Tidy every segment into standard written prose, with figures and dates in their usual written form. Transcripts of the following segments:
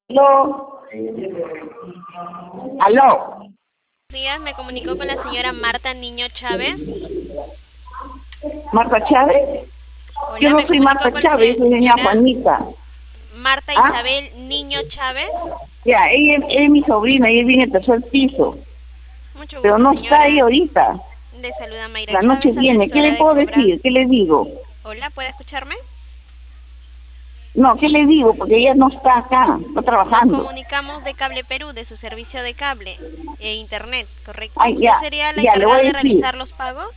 Aló, aló, Días, me comunicó con la señora Marta Niño Chávez. Marta Chávez. Yo Hola, no me soy comunicó Marta con la Chávez, soy doña señora Juanita. Marta ¿Ah? Isabel Niño Chávez. Ya, ella es mi sobrina, ella vive en el tercer piso, Mucho pero gusto, no está ahí señora. ahorita. Le saluda Mayra La noche Chávez, viene, ¿qué asesora le de puedo cobranza. decir? ¿Qué le digo? Hola, ¿puede escucharme? No, ¿qué le digo? Porque ella no está acá, está Nos trabajando. comunicamos de Cable Perú, de su servicio de cable e internet, ¿correcto? Ay, ¿Usted ya, sería la ya, le encargada voy a de decir. realizar los pagos?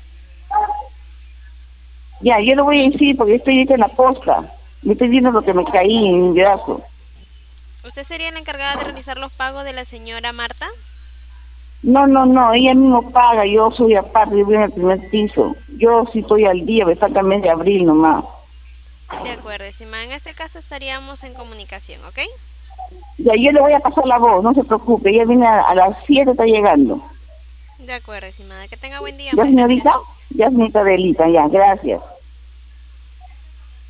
Ya, yo le voy a decir porque estoy ahorita en la posta. Me estoy viendo lo que me caí en mi brazo. ¿Usted sería la encargada de realizar los pagos de la señora Marta? No, no, no, ella mismo paga, yo soy aparte, yo vivo en el primer piso. Yo sí estoy al día, me falta el mes de abril nomás. De acuerdo, estimada. En este caso estaríamos en comunicación, ¿ok? Ya, yo le voy a pasar la voz, no se preocupe, ella viene a las 7, está llegando. De acuerdo, estimada. Que tenga buen día. ¿Ya, Muchas gracias. señorita? Ya, señorita Delita, ya, gracias.